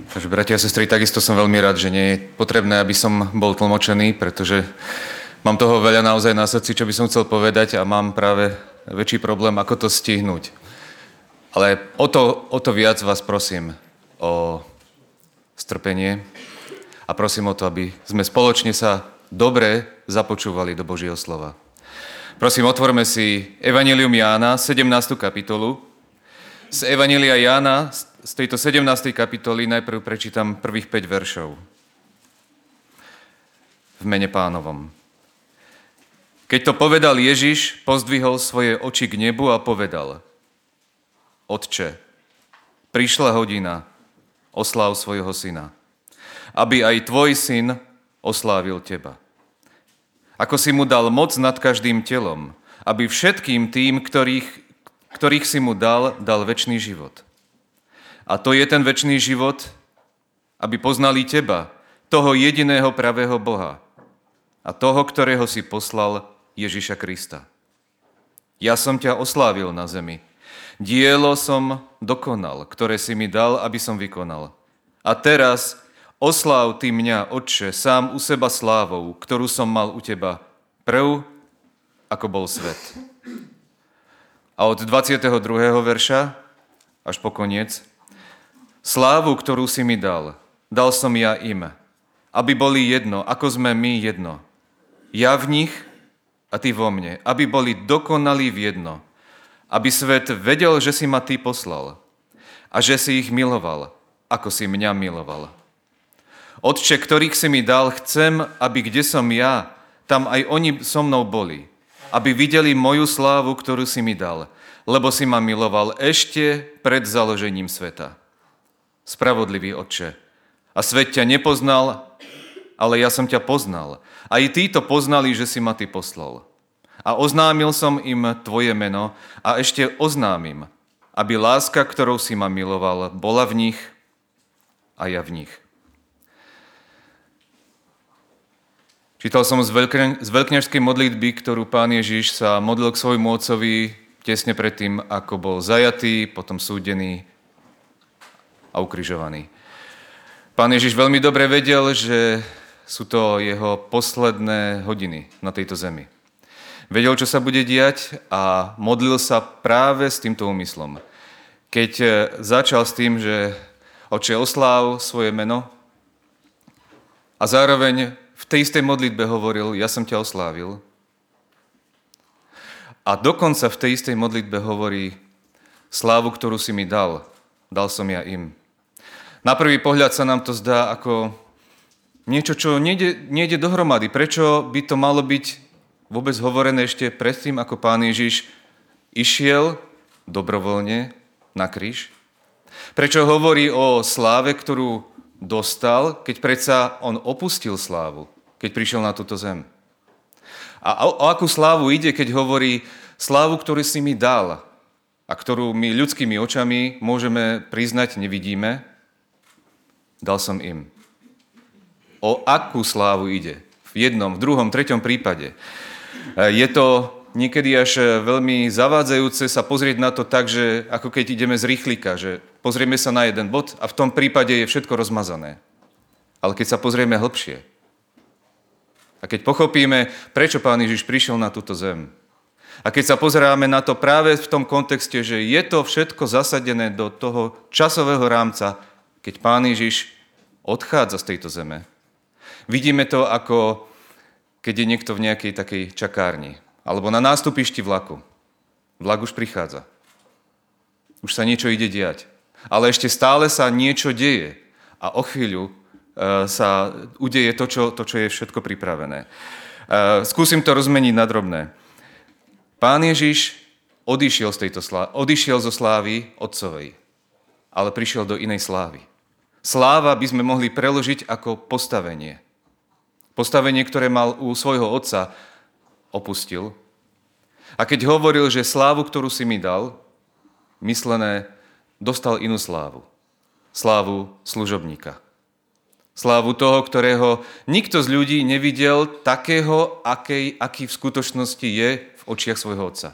Takže bratia a sestry, takisto som veľmi rád, že nie je potrebné, aby som bol tlmočený, pretože mám toho veľa naozaj na srdci, čo by som chcel povedať a mám práve väčší problém, ako to stihnúť. Ale o to viac vás prosím o strpenie a prosím o to, aby sme spoločne sa dobre započúvali do Božieho slova. Prosím, otvorme si Evanjelium Jána, 17. kapitolu. Z Evanjelia Jána, z tejto 17. kapitoly najprv prečítam prvých 5 veršov. V mene Pánovom. Keď to povedal Ježiš, pozdvihol svoje oči k nebu a povedal: Otče, prišla hodina, osláv svojho syna, aby aj tvoj syn oslávil teba. Ako si mu dal moc nad každým telom, aby všetkým tým, ktorých si mu dal večný život. A to je ten večný život, aby poznali teba, toho jediného pravého Boha a toho, ktorého si poslal, Ježiša Krista. Ja som ťa oslávil na zemi. Dielo som dokonal, ktoré si mi dal, aby som vykonal. A teraz osláv ty mňa, Otče, sám u seba slávou, ktorú som mal u teba, prv, ako bol svet. A od 22. verša až po koniec: Slávu, ktorú si mi dal som ja im, aby boli jedno, ako sme my jedno. Ja v nich a ty vo mne, aby boli dokonalí v jedno. Aby svet vedel, že si ma ty poslal a že si ich miloval, ako si mňa miloval. Otče, ktorých si mi dal, chcem, aby kde som ja, tam aj oni so mnou boli, aby videli moju slávu, ktorú si mi dal, lebo si ma miloval ešte pred založením sveta. Spravodlivý Otče, a svet ťa nepoznal, ale ja som ťa poznal. Aj títo poznali, že si ma ty poslal. A oznámil som im tvoje meno a ešte oznámim, aby láska, ktorou si ma miloval, bola v nich a ja v nich. Čítal som z veľkňažskej modlitby, ktorú Pán Ježiš sa modlil k svojmu otcovi tesne predtým, ako bol zajatý, potom súdený a ukrižovaný. Pán Ježiš veľmi dobre vedel, že sú to jeho posledné hodiny na tejto zemi. Vedel, čo sa bude diať a modlil sa práve s týmto úmyslom. Keď začal s tým, že Otče, osláv svoje meno a zároveň v tej istej modlitbe hovoril: Ja som ťa oslávil. A dokonca v tej istej modlitbe hovorí: Slávu, ktorú si mi dal som ja im. Na prvý pohľad sa nám to zdá ako niečo, čo nejde dohromady. Prečo by to malo byť vôbec hovorené ešte predtým, ako Pán Ježiš išiel dobrovoľne na kríž? Prečo hovorí o sláve, ktorú dostal, keď predsa on opustil slávu, keď prišiel na túto zem? A o akú slávu ide, keď hovorí slávu, ktorú si mi dal a ktorú my ľudskými očami môžeme priznať, nevidíme? Dal som im. O akú slávu ide? V jednom, v druhom, treťom prípade. Je to niekedy až veľmi zavádzajúce sa pozrieť na to tak, že ako keď ideme z rýchlika, že pozrieme sa na jeden bod a v tom prípade je všetko rozmazané. Ale keď sa pozrieme hlbšie a keď pochopíme, prečo Pán Ježiš prišiel na túto zem, a keď sa pozeráme na to práve v tom kontexte, že je to všetko zasadené do toho časového rámca, keď Pán Ježiš odchádza z tejto zeme, vidíme to ako keď je niekto v nejakej takej čakárni alebo na nástupišti vlaku. Vlak už prichádza. Už sa niečo ide diať. Ale ešte stále sa niečo deje a o chvíľu sa udeje to, čo je všetko pripravené. Skúsim to rozmeniť na drobné. Pán Ježiš odišiel zo slávy otcovej, ale prišiel do inej slávy. Sláva by sme mohli preložiť ako postavenie. Postavenie, ktoré mal u svojho otca, opustil. A keď hovoril, že slávu, ktorú si mi dal, myslené, dostal inú slávu. Slávu služobníka. Slávu toho, ktorého nikto z ľudí nevidel takého, aký v skutočnosti je v očiach svojho otca.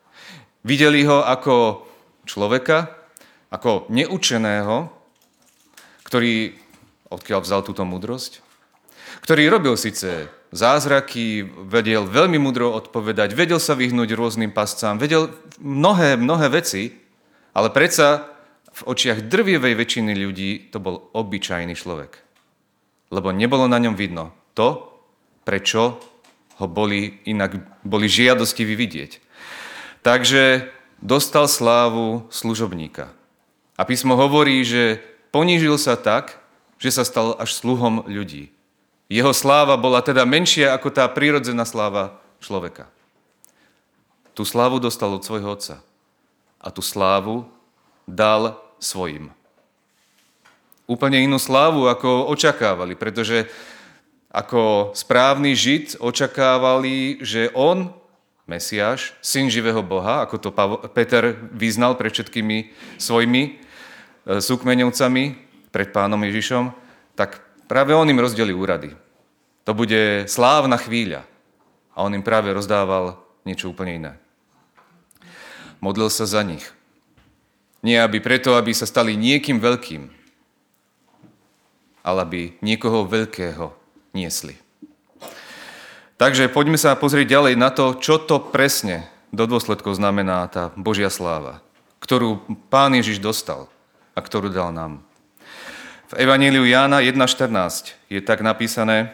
Videli ho ako človeka, ako neučeného, odkiaľ vzal túto múdrosť, ktorý robil síce zázraky, vedel veľmi múdro odpovedať, vedel sa vyhnúť rôznym pascám, vedel mnohé veci, ale predsa v očiach drvivej väčšiny ľudí to bol obyčajný človek. Lebo nebolo na ňom vidno to, prečo ho boli žiadostiví vidieť. Takže dostal slávu služobníka. A písmo hovorí, že ponížil sa tak, že sa stal až sluhom ľudí. Jeho sláva bola teda menšia ako tá prírodzená sláva človeka. Tú slávu dostal od svojho otca. A tú slávu dal svojim. Úplne inú slávu, ako očakávali, pretože ako správny Žid očakávali, že on, Mesiáš, syn živého Boha, ako to Peter vyznal pred všetkými svojimi súkmeňovcami, pred pánom Ježišom, tak práve on im rozdeli úrady. To bude slávna chvíľa. A on im práve rozdával niečo úplne iné. Modlil sa za nich. Nie aby sa stali niekým veľkým, ale aby niekoho veľkého niesli. Takže poďme sa pozrieť ďalej na to, čo to presne do dôsledkov znamená tá Božia sláva, ktorú Pán Ježiš dostal a ktorú dal nám. V Evanjeliu Jána 1.14 je tak napísané: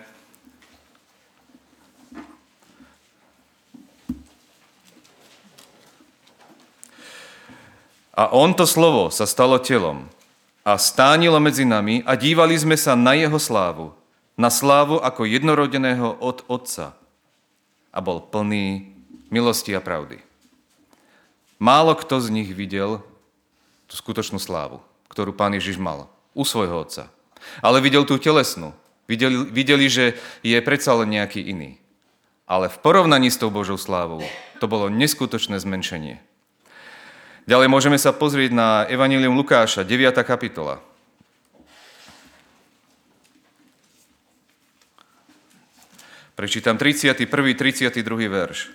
A on to slovo sa stalo telom a stánilo medzi nami a dívali sme sa na jeho slávu, na slávu ako jednorodeného od Otca, a bol plný milosti a pravdy. Málo kto z nich videl tú skutočnú slávu, ktorú Pán Ježiš mal u svojho Otca. Ale videl tú telesnú. Videli, že je predsa len nejaký iný. Ale v porovnaní s tou Božou slávou to bolo neskutočné zmenšenie. Ďalej môžeme sa pozrieť na Evanjelium Lukáša, 9. kapitola. Prečítam 31. 32. verš.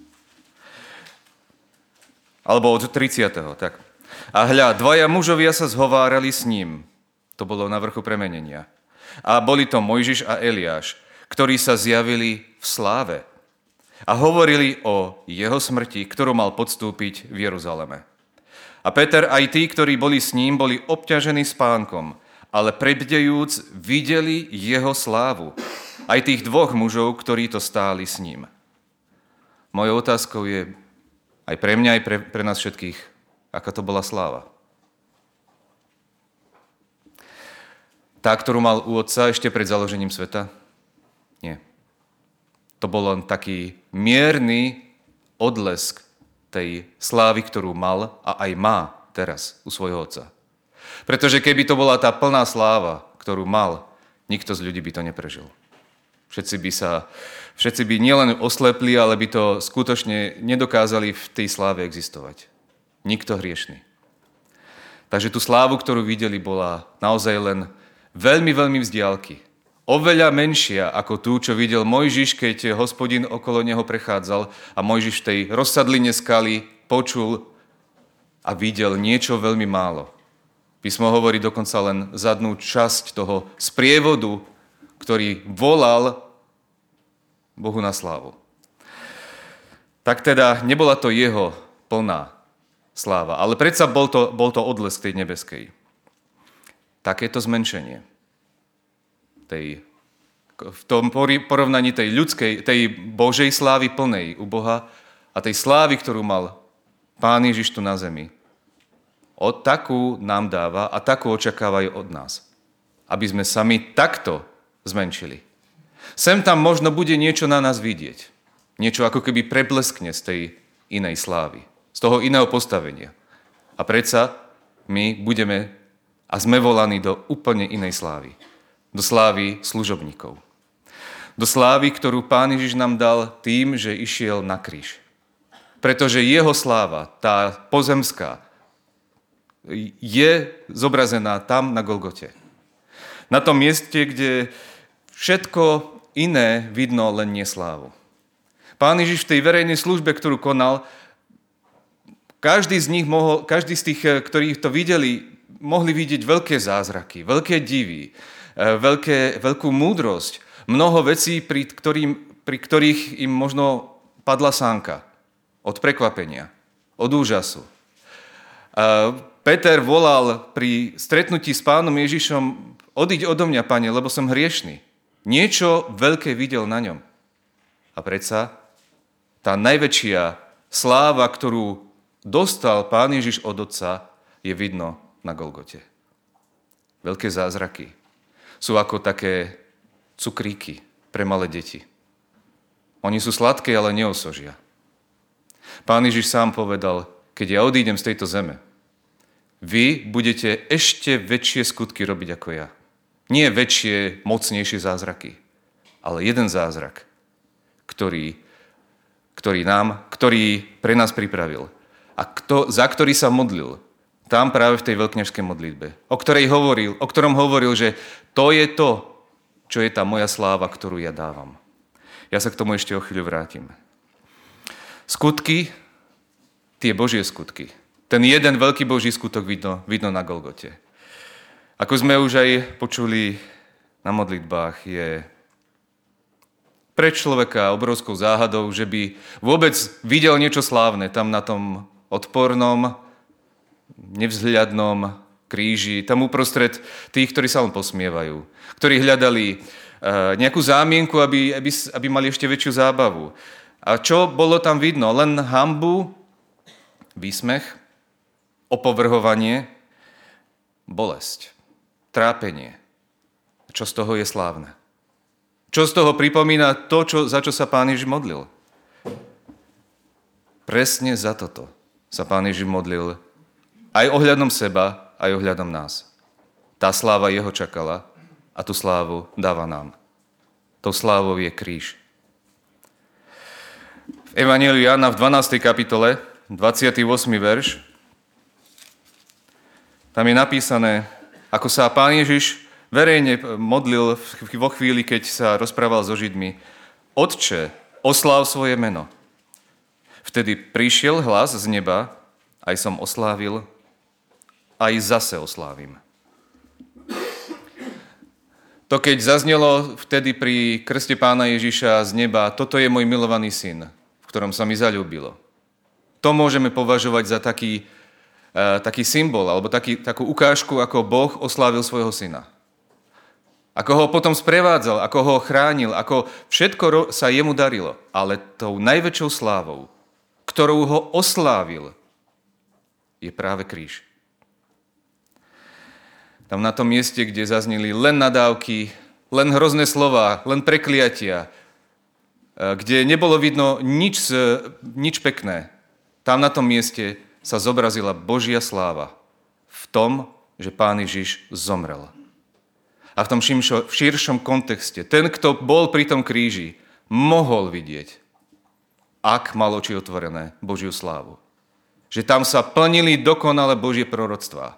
Alebo od 30. tak. A hľa, dvaja mužovia sa zhovárali s ním. To bolo na vrchu premenenia. A boli to Mojžiš a Eliáš, ktorí sa zjavili v sláve a hovorili o jeho smrti, ktorú mal podstúpiť v Jeruzaleme. A Peter aj tí, ktorí boli s ním, boli obťažení spánkom, ale prebdejúc videli jeho slávu. Aj tých dvoch mužov, ktorí to stáli s ním. Mojou otázkou je aj pre mňa, aj pre nás všetkých, aká to bola sláva. Tá, ktorú mal u Otca ešte pred založením sveta? Nie. To bol len taký mierny odlesk tej slávy, ktorú mal a aj má teraz u svojho Otca. Pretože keby to bola tá plná sláva, ktorú mal, nikto z ľudí by to neprežil. Všetci by nielen oslepli, ale by to skutočne nedokázali v tej sláve existovať. Nikto hriešný. Takže tú slávu, ktorú videli, bola naozaj len veľmi, veľmi vzdialky. Oveľa menšia ako tú, čo videl Mojžiš, keď Hospodin okolo neho prechádzal a Mojžiš v tej rozsadline skaly počul a videl niečo veľmi málo. Písmo hovorí dokonca len zadnú časť toho sprievodu, ktorý volal Bohu na slávu. Tak teda nebola to jeho plná sláva, ale predsa bol to odlesk tej nebeskej. Takéto zmenšenie v tom porovnaní tej ľudskej, tej Božej slávy plnej u Boha a tej slávy, ktorú mal Pán Ježiš tu na zemi, takú nám dáva a takú očakávajú od nás. Aby sme sami takto zmenšili. Sem tam možno bude niečo na nás vidieť. Niečo ako keby prebleskne z tej inej slávy. Z toho iného postavenia. A predsa my budeme a sme volaní do úplne inej slávy. Do slávy služobníkov. Do slávy, ktorú Pán Ježiš nám dal tým, že išiel na kríž. Pretože jeho sláva, tá pozemská, je zobrazená tam na Golgote. Na tom mieste, kde všetko iné vidno, len nie slávu. Pán Ježiš v tej verejnej službe, ktorú konal, každý z tých, ktorí to videli, mohli vidieť veľké zázraky, veľké divy, veľkú múdrosť, mnoho vecí, pri ktorých im možno padla sánka od prekvapenia, od úžasu. Peter volal pri stretnutí s Pánom Ježišom: Odiď odo mňa, Pane, lebo som hriešný. Niečo veľké videl na ňom. A predsa tá najväčšia sláva, ktorú dostal Pán Ježiš od Otca, je vidno na Golgote. Veľké zázraky sú ako také cukríky pre malé deti. Oni sú sladké, ale neosožia. Pán Ježiš sám povedal: keď ja odídem z tejto zeme, vy budete ešte väčšie skutky robiť ako ja. Nie väčšie, mocnejšie zázraky, ale jeden zázrak, ktorý pre nás pripravil a za ktorý sa modlil tam práve v tej veľkňažskej modlitbe, o ktorom hovoril, že to je to, čo je tá moja sláva, ktorú ja dávam. Ja sa k tomu ešte o chvíľu vrátim. Skutky, tie Božie skutky. Ten jeden veľký Boží skutok vidno na Golgote. Ako sme už aj počuli na modlitbách, je pre človeka obrovskou záhadou, že by vôbec videl niečo slávne tam na tom odpornom, nevzhľadnom kríži, tam uprostred tých, ktorí sa len posmievajú, ktorí hľadali nejakú zámienku, aby mali ešte väčšiu zábavu. A čo bolo tam vidno? Len hanbu, výsmech, opovrhovanie, bolesť, trápenie. Čo z toho je slávne? Čo z toho pripomína to, za čo sa Pán Ježiš modlil? Presne za toto sa Pán Ježiš modlil aj ohľadom seba, aj ohľadom nás. Tá sláva jeho čakala a tú slávu dáva nám. Tou slávou je kríž. V Evanjeliu Jána v 12. kapitole, 28. verš, tam je napísané, ako sa Pán Ježiš verejne modlil vo chvíli, keď sa rozprával so Židmi: Otče, osláv svoje meno. Vtedy prišiel hlas z neba: Aj som oslávil, aj zase oslávim. To, keď zaznelo vtedy pri krste Pána Ježiša z neba: Toto je môj milovaný syn, v ktorom sa mi zaľúbilo. To môžeme považovať za taký symbol, alebo takú ukážku, ako Boh oslávil svojho syna. Ako ho potom sprevádzal, ako ho chránil, ako všetko sa jemu darilo. Ale tou najväčšou slávou, ktorou ho oslávil, je práve kríž. Tam na tom mieste, kde zazneli len nadávky, len hrozné slová, len prekliatia, kde nebolo vidno nič pekné, tam na tom mieste sa zobrazila Božia sláva v tom, že Pán Ježiš zomrel. A v tom širšom kontexte, ten, kto bol pri tom kríži, mohol vidieť, ak mal oči otvorené, Božiu slávu. Že tam sa plnili dokonale Božie proroctvá.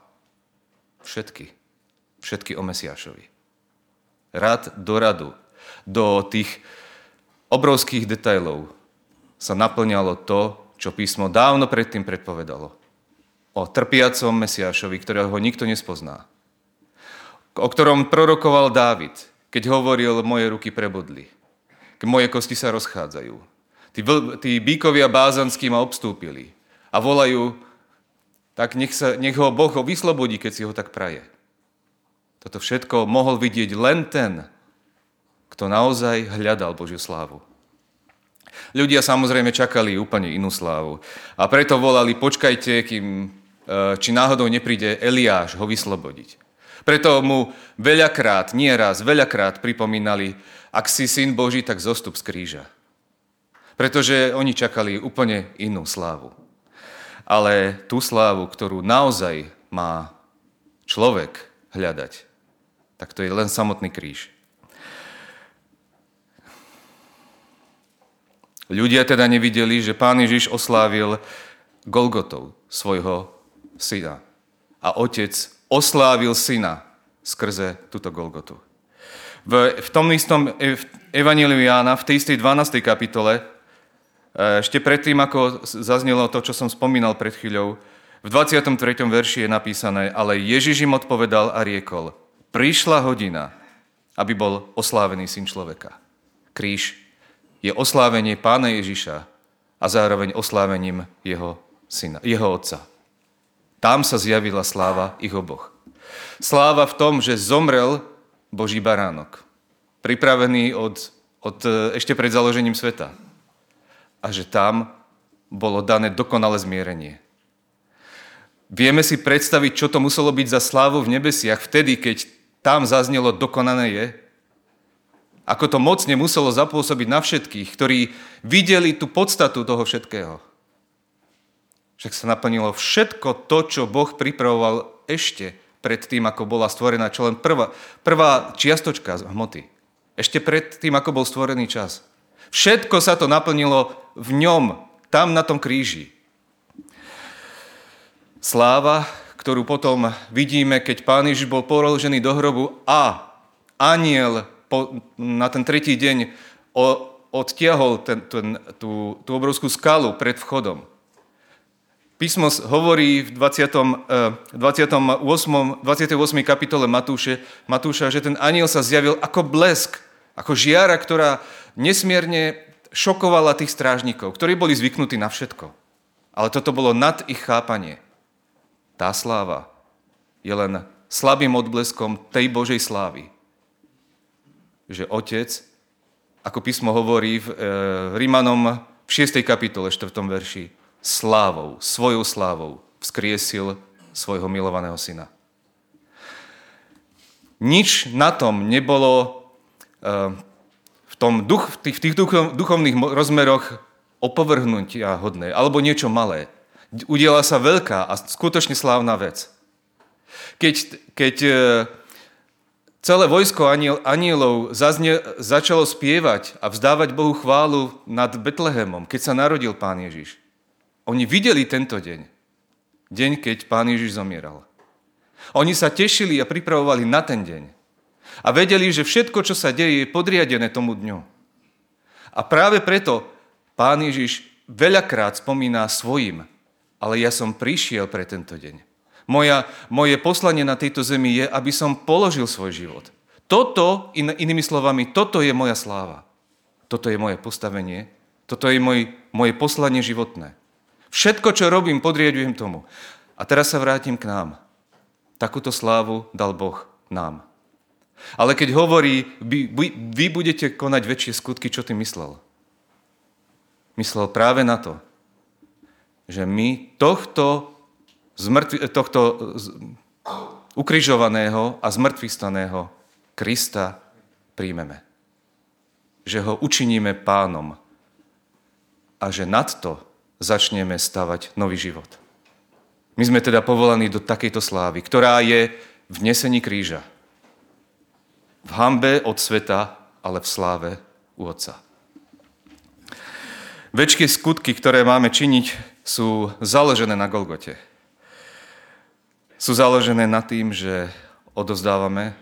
Všetky o Mesiášovi. Rad do radu, do tých obrovských detailov sa naplňalo to, čo písmo dávno predtým predpovedalo. O trpiacom Mesiášovi, ktorého nikto nespozná. O ktorom prorokoval Dávid, keď hovoril: moje ruky prebodli, moje kosti sa rozchádzajú. Tí bíkovia bázanskí ma obstúpili a volajú: tak nech ho Boh vyslobodí, keď si ho tak praje. Toto všetko mohol vidieť len ten, kto naozaj hľadal Božiu slávu. Ľudia samozrejme čakali úplne inú slávu. A preto volali: počkajte, či náhodou nepríde Eliáš ho vyslobodiť. Preto mu veľakrát, nie raz, veľakrát pripomínali: ak si syn Boží, tak zostup z kríža. Pretože oni čakali úplne inú slávu. Ale tú slávu, ktorú naozaj má človek hľadať, tak to je len samotný kríž. Ľudia teda nevideli, že Pán Ježiš oslávil Golgotou svojho syna. A otec oslávil syna skrze túto Golgotu. V tom istom Evanjeliu Jána, v tej istej 12. kapitole, ešte predtým, ako zaznelo to, čo som spomínal pred chvíľou, V 23. verši je napísané, ale Ježiš im odpovedal a riekol, prišla hodina, aby bol oslávený Syn človeka. Kríž je oslávenie Pána Ježiša a zároveň oslávením jeho syna, jeho otca. Tam sa zjavila sláva ich oboch. Sláva v tom, že zomrel Boží baránok, pripravený ešte pred založením sveta. A že tam bolo dané dokonalé zmierenie. Vieme si predstaviť, čo to muselo byť za slávu v nebesiach vtedy, keď tam zaznelo dokonané je? Ako to mocne muselo zapôsobiť na všetkých, ktorí videli tú podstatu toho všetkého. Však sa naplnilo všetko to, čo Boh pripravoval ešte pred tým, ako bola stvorená, čo len prvá čiastočka hmoty. Ešte pred tým, ako bol stvorený čas. Všetko sa to naplnilo v ňom, tam na tom kríži. Sláva, ktorú potom vidíme, keď Pán Ježiš bol položený do hrobu a anjel na ten tretí deň odtiahol tú obrovskú skalu pred vchodom. Písmo hovorí v 28. kapitole Matúša, že ten anjel sa zjavil ako blesk, ako žiara, ktorá nesmierne šokovala tých strážnikov, ktorí boli zvyknutí na všetko. Ale toto bolo nad ich chápanie. Tá sláva je len slabým odbleskom tej Božej slávy. Že Otec, ako písmo hovorí v Rímanom v 6. kapitole 4. verši, svojou slávou vzkriesil svojho milovaného syna. Nič na tom nebolo v tých duchovných rozmeroch opovrhnutia hodné, alebo niečo malé. Udiala sa veľká a skutočne slávna vec. Keď celé vojsko anielov začalo spievať a vzdávať Bohu chválu nad Betlehemom, keď sa narodil Pán Ježiš, oni videli tento deň, keď Pán Ježiš zomieral. Oni sa tešili a pripravovali na ten deň. A vedeli, že všetko, čo sa deje, je podriadené tomu dňu. A práve preto Pán Ježiš veľakrát spomína svojim, ale ja som prišiel pre tento deň. Moje poslanie na tejto zemi je, aby som položil svoj život. Toto, inými slovami, toto je moja sláva. Toto je moje postavenie. Toto je moje poslanie životné. Všetko, čo robím, podriadujem tomu. A teraz sa vrátim k nám. Takúto slávu dal Boh nám. Ale keď hovorí, vy budete konať väčšie skutky, čo ty myslel? Myslel práve na to, že my tohto ukrižovaného a zmŕtvychvstaného Krista príjmeme. Že ho učiníme pánom a že nad to začneme stavať nový život. My sme teda povolaní do takejto slávy, ktorá je v nesení kríža. V hanbe od sveta, ale v sláve u Otca. Večké skutky, ktoré máme činiť, sú založené na Golgote. Sú založené na tým, že odozdávame,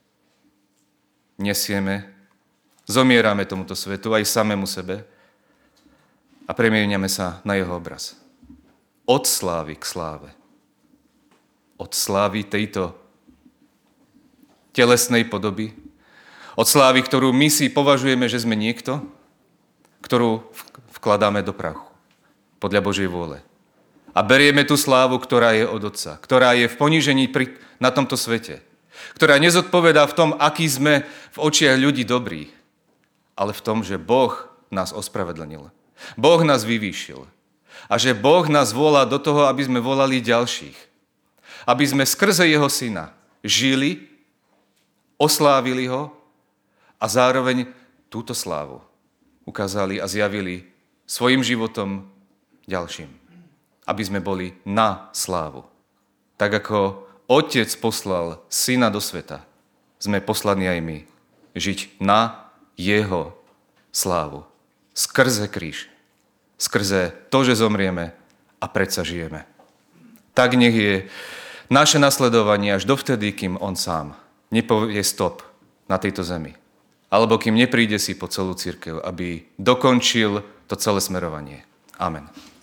nesieme, zomierame tomuto svetu, aj samému sebe a premieňame sa na jeho obraz. Od slávy k sláve. Od slávy tejto telesnej podoby, od slávy, ktorú my si považujeme, že sme niekto, ktorú vkladáme do prachu podľa Božej vôle. A berieme tú slávu, ktorá je od Otca, ktorá je v ponížení na tomto svete, ktorá nezodpovedá v tom, aký sme v očiach ľudí dobrí, ale v tom, že Boh nás ospravedlnil. Boh nás vyvýšil. A že Boh nás volá do toho, aby sme volali ďalších. Aby sme skrze jeho syna žili, oslávili ho a zároveň túto slávu ukázali a zjavili svojim životom ďalším. Aby sme boli na slávu. Tak ako Otec poslal syna do sveta, sme poslaní aj my žiť na jeho slávu. Skrze kríž. Skrze to, že zomrieme a predsa žijeme. Tak nech je naše nasledovanie až dovtedy, kým on sám nepovie stop na tejto zemi. Alebo kým nepríde si po celú cirkev, aby dokončil to celé smerovanie. Amen.